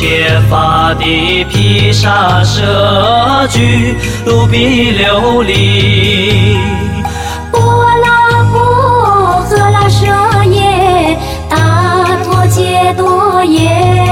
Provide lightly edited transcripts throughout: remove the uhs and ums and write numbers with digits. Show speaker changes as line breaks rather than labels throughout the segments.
切发地毗沙舍俱卢毗琉璃。
波拉波诃拉舍耶达陀揭多耶。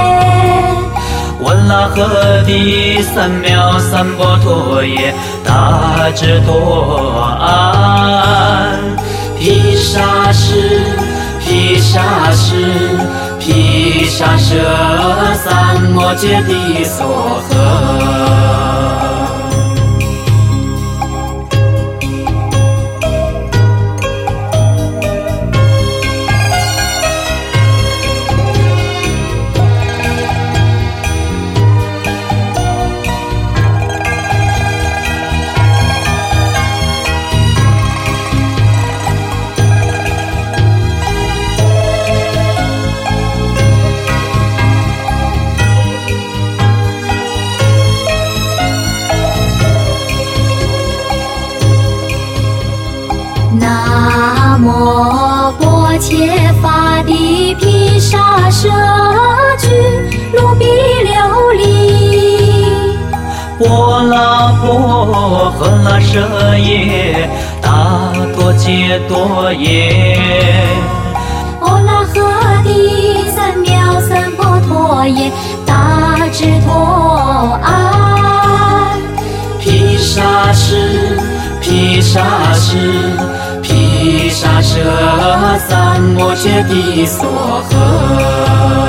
闻那诃帝三藐三波陀耶大智多安。毗沙士毗沙士毗沙舍三摩揭帝娑诃。
南无波切发地毗沙舍俱卢毗琉璃。
波拉波诃拉舍耶达陀揭多耶。
波拉诃帝三藐三波陀耶大智多安。
毗沙士毗沙士毗沙舍三摩揭帝娑诃。